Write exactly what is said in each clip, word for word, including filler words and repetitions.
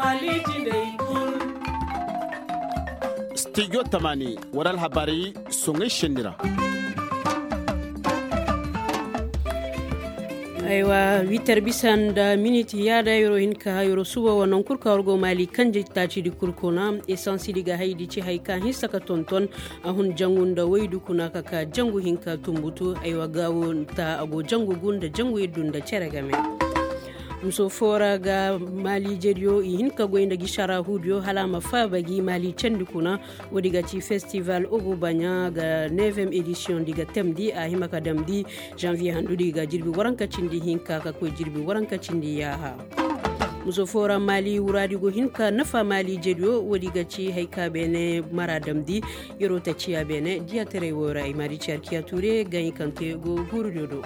Mali jinai kul. Studio Tamani waral habari songai shendira. Aiwa witar bisan da miniti ya da yoro hinka yoro suwa wannan kurka wargo mali kanje ta ci di kurkona esansi diga haidi ci haika hisa ka tonton ahun jangun da waidu kuna kaka jangu hinka tumbutu aiwa gawo ta ago jangu gunda jangu yedun da cere game. Muso fora ga mali jeriyo i hinka goyinda gishara hudiyo halama fa bagi mali cendi kuna wodiga ci festival ogo banya ga neuvième édition diga temdi a himaka damdi janvier handu diga jirbi waranka cindi hinka ka koy jirbi waranka cindi yaha. Muso fora mali wuradi go hinka nafa mali jeriyo wodiga ci haika bene mara damdi yoro ta ciya bene dia tere wora i mari charkia ture ganyi kante go gurdodo.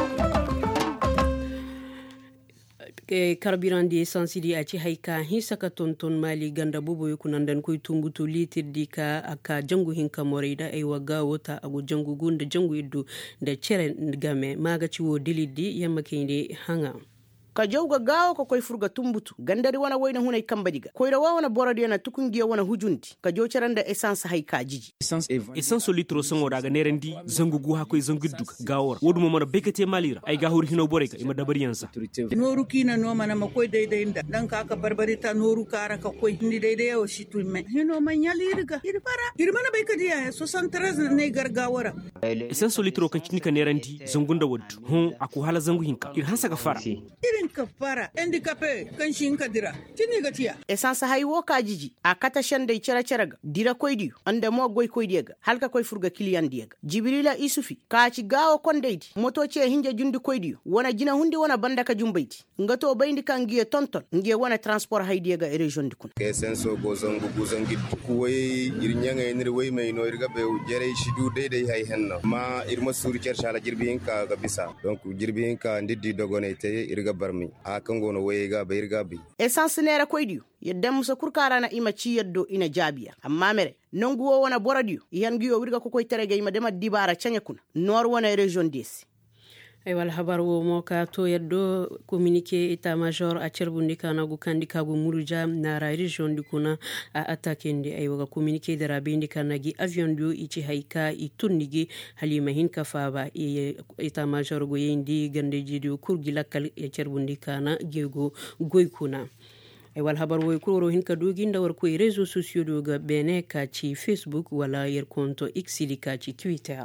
Carburant di essence di aci haika hisaka tonton mali ganda bobo yukunandan koy tumbutu litir di ka aka jangu hinka moreida ay waga wota agu jangu gunda jangu iddu da cere game maga ci wo dilidi yamma kende hanga ka jawga gawo ko koy furga tumbutu gandari wana wayna hunay kambadiga koyra wawana borodi yana tukungiya wana hujundi ka jo ceranda essence hay ka jiji essence litro songo daga nerendi zangu gu ha koy zangu duga gawor woduma mana bekete malira ay ga hori hino borega ima dabari yansa noru kina no mana makoy deydey nda dan ka ka barbari ta noru kara ka koy ndi deydey o shitume hino manyalirga irfara irmana bekadi ya soixante-treize ne gargawara essence litro kan cinika nerendi zangunda woddu hon aku hala zangu hinka ir hansa ka fara kafara handicapé kan shin kadira tini gatiya essence hay wo ka jiji a kata shande cera ceraga dira koydi ande mo goy koydiga halka koy furga kiliyan diga jibrila isufi ka ci gawo kondeidi moto ce hinje jundi koydi wona jina hundi wona banda ka jumbayti ngato bayndi kan giye tonton ngiye wona transport hay diga e region di kun essence go zongu guzangi ku way irnyanga enir way may no irga be jere shidu deede hay henno ma irma suri cershala jirbi hinka ga bisa donc jirbi hinka ndiddi dogone te irga bar a kan gona waye ga bayir gabi essence nera koydiyo yadda musa kurkara na ima ci yaddo ina jabiya amma mere nonguwo wana boradiyo yangiyo wirga ko koy terege ima dema dibara canya kuna nor wana region desi ay wal habar wo moka to yaddo communiqué état major a cerbundi kana go kandika go muruja na region di kuna a attaquendi ay waga communiqué de rabindi kana gi avion dio ichi haika itunnigi halima hinka faba e état major go yendi gande jidio kurgi lakkal e cerbundi kana gego goy kuna ay wal habar wo kuroro hinka dogi ndawar ko réseaux sociaux do ga bene ka ci Facebook wala yer konto X di ka ci Twitter.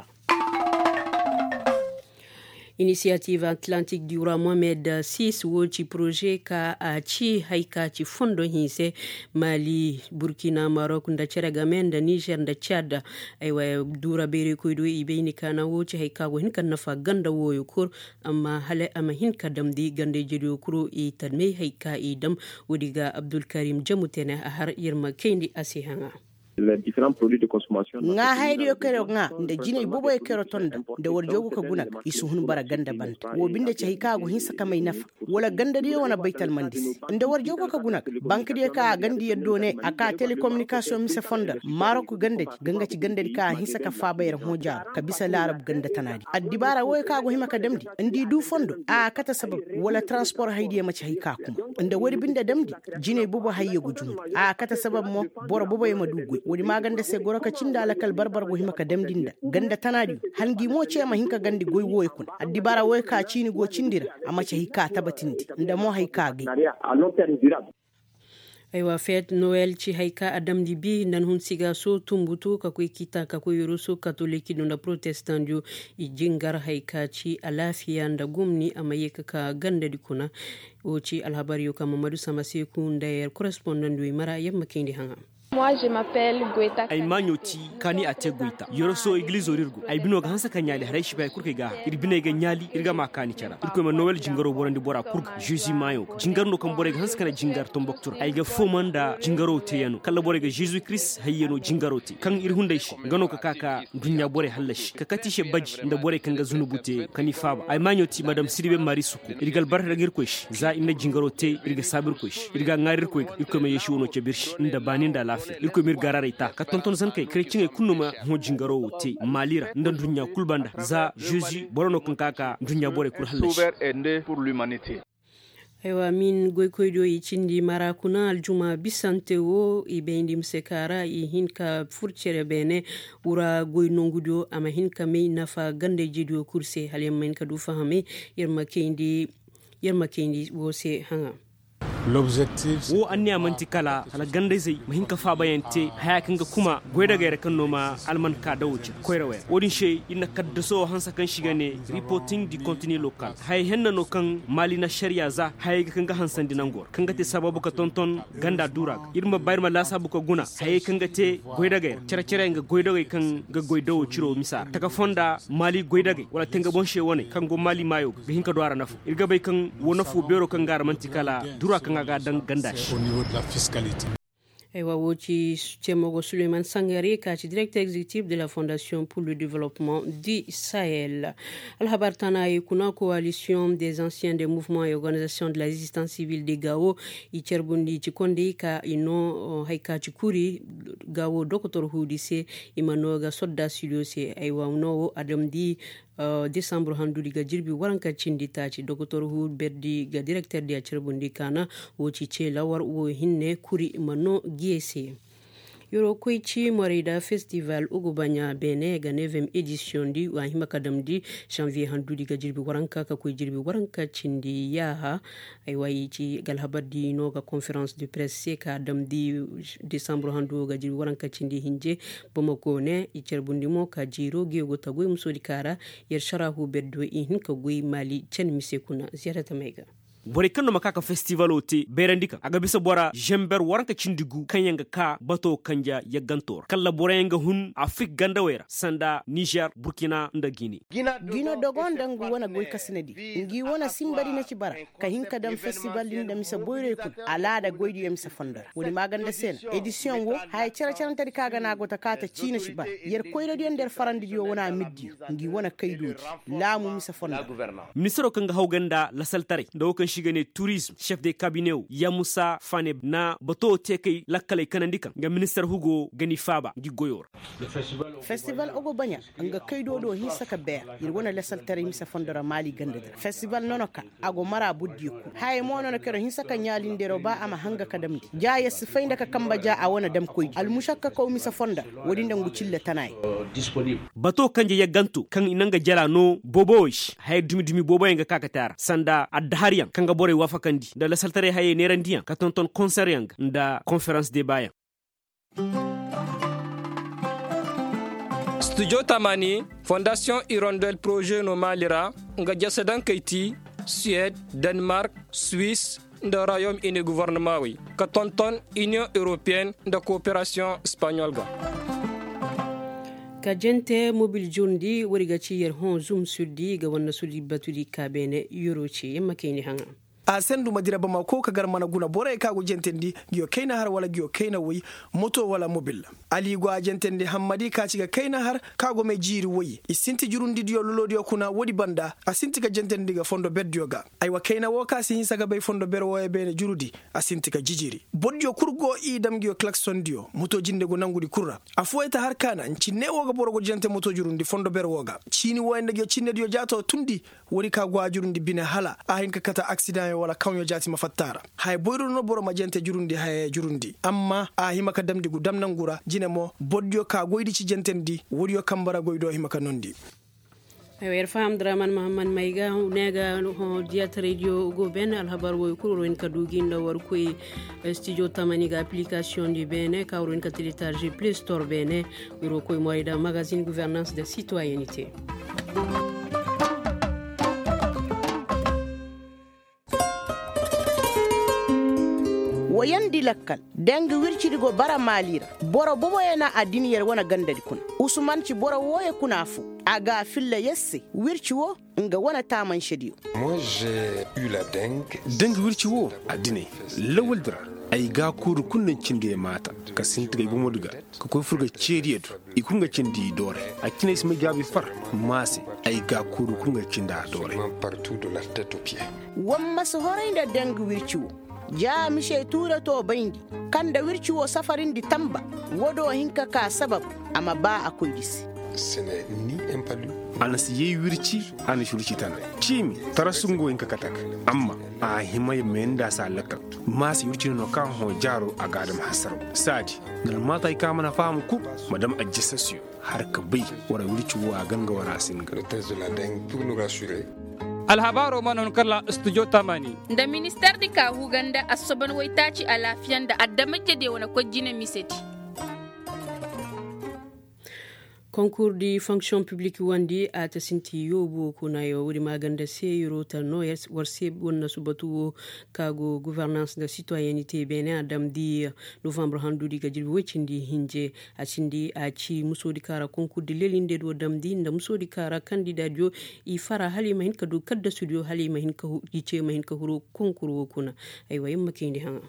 Initiative Atlantique du Roi Mohamed six woci projet ka a ci haika ci fondo hinse Mali, Burkina, Maroc da Ceragamen da Niger da Chad aiwa dura bere koydo ibeni kana woci haika go hinka nafa ganda woyo kur amma hale amma hinka damdi gande jedo kuro i tadme haika idam wodiga Abdul Karim Jamutene a har yirma kendi asihanga les différents produits de consommation nga haydi yo kero nga nda jine bobo e kero tonda nda war jogu ka gunak isu hun bara ganda banta wo binde ci hikago hinsa kamay nafa wala ganda de wona baytal mandis nda war jogu ka gunak banque de ka gandi yeddo ne aka telecommunication mise fonda maroko ganda ganga ci ganda ka hinsa ka fa bayar hoja ka bisa larab ganda tanadi addibara wo ka go himaka damdi ndi du fondo a kata sabab wala transport haydi ma ci hika kuma nda wari binde damdi jine bobo hayye gujum a kata sabab mo boro bobo e madugwe wodi maganda se goroka cinda lakal barbar go himaka damdinda ganda tanadi hangi mo cema hinka gandi goy woy kun addi bara woy ka cini go cindira amma ce hika tabatindi nda mo hayka gi aywa fête Noël ci haika adam di bi nan hun siga so tumbutu ka koy kita ka koy ruso catholique no protestant dio i jingar haika ci alafiya nda gumni amaye ka ganda di kuna o ci alhabari yo kama Mamadou Samaseku ndayer correspondant do mara yamma kendi hanga. Moi je m'appelle Goita. Ay magnoti kani ate Goita. Yoroso église orirgo. Ay bino ga hansa kanyali haray shiba kurke ga. Irbine ga nyali irga makani cara. Irko ma Noël jingaro borandi bora kurga. Jésus mayo. Jingarno kam bore ga hansa kana jingar tomboktur. Ay ga fomanda jingaro teyano. Kala bore ga Jésus Christ hayyeno jingaro te. Kan irhunda shi ngano ka kaka dunya bore hallashi. Ka katishe baji nda bore kan ga zunubute kani faba. Ay magnoti madame Sidibe Marisuku. Irgal bar ragir kosh. Za inna jingaro te irga sabir kosh. Irga ngarir koy. Irko me yeshi wono cebirsh. Nda baninda lafi. Irko mir garare ita ka tonton san kai chrétien e kunuma ho jingaro te malira ndan dunya kulbanda za Jésus borono kan kaka dunya bore kur halle sauveur est né pour l'humanité. Ewa min goykoydo i cindi marakuna aljuma bisante wo i bendi msekara i hinka furchere bene ura goy nongudo ama hinka me nafa gande jidio kurse halem men kadu fahame yerma kendi yerma kendi wo se hanga. L'objectif wo anni amanti kala ala gande zai mahinka fa bayante haya kanga kuma goyda gaira kan noma alman ka dawuci koyrawe wodin she inna kaddaso hansa kan shigane reporting di contenu local hay henna no kan malina sharia za hay kanga hansan dinangor kanga te sababu ka tonton ganda durak irma bayrma la sabu ko guna hay kanga te goyda gaira cere cere nga goyda gay kan ga goyda wo ciro misar taka fonda mali goyda gay wala tenga bon she wone kango mali mayo ga hinka do ara nafu irga bay kan wonafu bero kan gar manti kala durak au niveau de la fiscalité. Ewa wochi Tchemogo Suleiman Sangari, directeur exécutif de la Fondation pour le développement du Sahel. Al-Habartana et Kuna, coalition des anciens des mouvements et organisations de la résistance civile des Gao, Icherbundi Chikondi, Ka Ino Haika Chikuri, Gao Doktor Houdise, Imanoga Soda Suliose, Ewa Uno, Adamdi, Uh, décembre handuli ga jirbi waranka cindi taci docteur Houd Berdi ga directeur de Acherbundi kana wo cice lawar wo hinne kuri mano giese Yoro Koichi Morida Festival Ugubanya Bene ga neuvième édition di wa hima kadam di janvier handuli ga jirbi waranka ka koy jirbi waranka cindi yaha ay wayi ci gal habadi no ga conférence de presse ka dam di décembre handu ga jirbi waranka cindi hinje Bamako ne i cerbundi mo ka jiro ge go tagoy musodi kara yer sharahu beddo i hin ka goy mali chen misekuna ziyarata mega bore kan no makaka festival oti berandika aga bisa bora jember waranka cindigu kanyanga ka bato kanja ya gantor kala borenga hun afrik ganda wera sanda Niger Burkina nda Guinea gino dogon dangu wana goy kasnedi ngi wana simbari na cibara ka hinka dam festival linda misa boyre ku alada goydi yem sa fondar woni maganda sen edition wo hay cara cara tari kaga na gota kata cina cibara yer koyro den der farandi yo wana middi ngi wana kaydoti lamu misa fondar ministro kanga hawganda la saltare do kan shigane tourisme chef de cabinet ya Musa Faneb na bato teke lakkale kanandika nga minister Hugo Gani Faba di goyor festival ogo banya nga kaydo do hi saka ber yir wona lesal tare mi sa fondora mali gande festival nonoka ago mara buddi ku hay mo nono kero hi saka nyali ndero ba ama hanga kadamdi jaaya sifaynda ka kamba ja a wona dam koy al mushakka ko mi sa fonda wodi ndangu cille tanay disponible bato kanje ya gantu kan inanga jala no boboish hay dumi dumi boboy nga kakatara sanda adhariyan kanga bore wafakandi da la saltare haye nerandiyan ka tonton concert yang da conférence de bayan Studio Tamani Fondation Hirondelle Projet no Malira nga jasadan kayti Suède Danemark Suisse da Royaume-Uni gouvernement wi ka tonton Union Européenne da coopération espagnole ga ka jente mobile jondi woriga ci yer hon zoom suddi ga wonna sudi batudi kabene euroci yamma keni hanga a sendu madira bama ko ka gar mana guna bore ka go jentendi giyo kaina har wala giyo kaina wi moto wala mobile ali go jentendi hammadi ka ci ga kaina har ka go me jiri wi isinti jurundi diyo lolodi kuna wodi banda asinti ka jentendi ga fondo beddio ga ay wa kaina wo ka sin saga bay fondo ber wo e bene jurudi asinti ka jijiri boddio kurgo idam giyo klaxon dio moto jinde go nangudi kurra afoyta har kana ci newo ga borogo jente moto jurundi fondo ber wo ga chini wo ende giyo cinne dio jato tundi wori ka go jurundi bine hala a hin ka kata accident wala kanyo jati mafattara hay boyro no boro majente jurundi hay jurundi amma a himaka damdi gu damnangura jinemo boddio ka goydi ci jentendi wodiyo kambara goydo himaka nondi wer fam draman Muhammad Maiga nega ho diat radio go ben al habar wo kuro en kadugi ndo war ko studio Tamani ga application di bene ka ro en ka télécharger Play Store bene ro ko moida magazine gouvernance de citoyenneté wayandi lakkal deng wircidigo bara malira boro bobo ena adini yer wana gandadi kuna usman ci boro woye kuna fu aga filla yesse wirci wo nga wana taman shediyo moi j'ai eu la dengue deng wirci wo adini lawuldra ay ga kuru kunna cinde mata ka sintiga gumoduga ko ko furga ceriyedo ikunga cindi dore akine isma gabi far masi ay ga kuru kunga cinda dore partout de la tête aux pieds wamma so horinde deng wirci wo ja mishe tura to baindi kanda wirci wo safarin di tamba wodo hinka ka sabab ama ba akoy disi ce n'est ni un palu anas ye wirci an shurci tana cimi tarasungo inka katak amma a himay menda sa lakal mas yurci no kan ho jaro a gadam hasar sadi ngal mata ka mana faham ku madam ajissasiyo har ka bai wara wirci wa ganga wara singa le test de la dengue pour nous rassurer. alhabaro manon kala studio tamani da minister di ka huganda asoban waitaci a lafiyan da addamake da wani kwajina miseti. Concours de fonction publique wandi ata sinti yobo kuna yo wuri maganda se yoro ta no yes warse wonna subatu kago gouvernance de citoyenneté bene adam di novembre handu di gajil wecindi hinje acindi aci musodi kara concours de lelinde do damdi nda musodi kara candidat yo i fara halima hin kadu kadda studio halima hin ka yice mahin ka huro concours kuna aywa yamma kindi hanga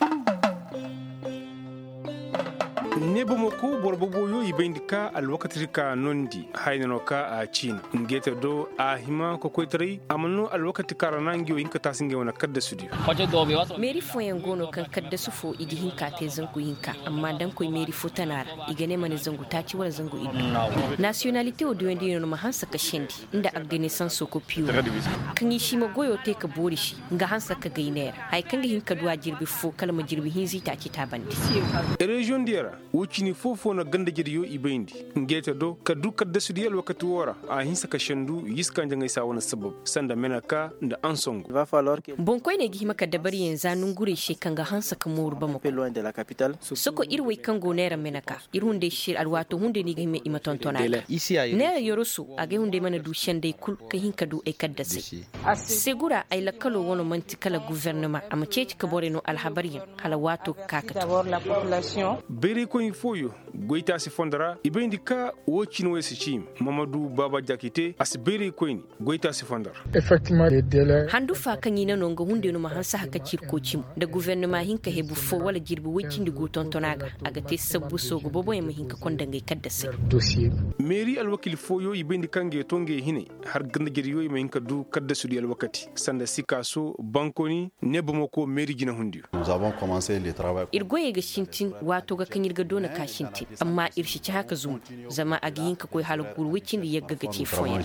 nebo moko borbo boyo ibendika alwakati ka nondi haynano ka a chin ngeta do a hima ko koitri amano alwakati karanangi o inka tasinge wona kadda studio meri fo yangono kan kadda sufo idi hinka te zangu hinka amma dan koy meri fo tanara igane mane zangu taci wala zangu idu nationalité o duwendi no mahansa ka shendi inda agdene sanso ko piwo kan yishi mo goyo te ka borishi nga hansa ka gainera hay kan hinka duwa jirbi fo kalma jirbi hinzi taci tabandi region diara wucini fofo na ganda jiriyo ibendi ngeta do ka duka da su diyal wakati wora a hinsa ka shandu yiska njanga isa wani sabab sanda menaka da ansongo bon koy ne gi maka dabari yanzu nun gure she kanga hansa ka murba mo loin de la capitale soko irwe kango nera menaka irunde shir alwato hunde ni ga me imatontona ne yorosu age hunde mana du shande kul ka hinka du e kaddase segura ay lakalo wono manti kala gouvernement am ceci ka boreno alhabari hala wato kakata d'abord la population bere ko foyo goita si fondara ibendi ka wocin wesi chim mamadou baba jakite as bere ko ni goita si fondara effectivement les délais handu fa kan yina no ngo hunde no mahansa haka cirko chim da gouvernement hinka hebu fo wala jirbi wocin di guton tonaga aga te sabbu sogo bobo e hinka konda ngai kaddase dossier mairie alwakil foyo ibendi kange tonge hine har ganda jeriyo e hinka du kaddasu di alwakati sanda sikaso bankoni nebomoko mairie gina hundiyo nous avons commencé le travail irgoye ga shintin wato ga kan yirga dona kashinti amma irshi ci haka zum zama a giyin ka koi halu gurwicin da ya gaga ce foya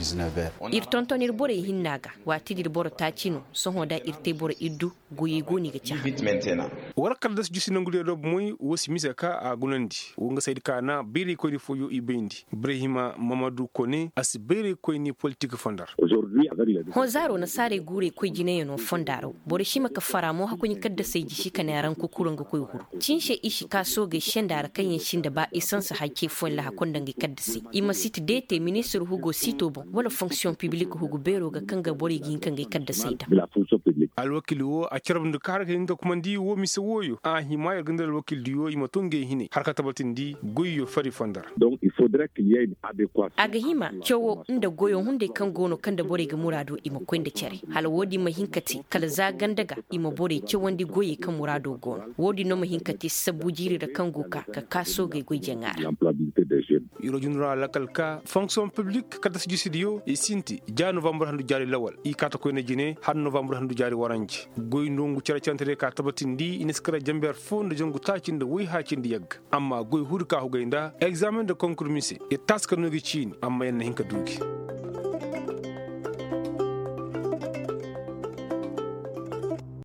ir tonton ir bore hinnaga wati dir bore ta cino son hoda irte bore iddu goyi goni ga ci warakal das jusi nangude do moy wosi misa ka a gunandi wonga saydi kana beri ko ni foyo ibendi ibrahima mamadou kone as beri ko ni politique fondar hozaro na sare gure ko jine no fondaro bore shi maka faramo hakuni kadda sai ji shi kana ran ko kuranga ko huru cinshe ishi kaso ga shendara kan yin shin da ba isan su hake fon la hakon dangi kaddasi ima site dete ministre hugo sito bon wala fonction publique hugo bero ga kanga bore gin kanga kaddasi da alwakilo a kirab ndu kar ga inga kuma ndi wo mi woyo a himaya gandal wakil diyo ima tonge hine har ka tabatin di goyo fari fondar donc il faudrait qu'il y ait une adéquation aga hima cewo inda goyo hunde kan gono kan da bore ga murado ima kwenda cere hal wodi mahinkati kala za gandaga ima bore cewandi goye kan murado gono wodi no mahinkati sabu jiri da kan goka ka kaso ga goje ngara iro junra la kalka fonction publique kada si studio e sinti ja novembre handu jari lawal i kata ko ne jine han novembre handu jari waranji goy ndongu cere cantere ka tabatindi iniskara jamber fonde jongu tacinde wi hacinde yag amma goy hurka ho gaynda examen de concours mise e taska no gi cin amma en hinka dugi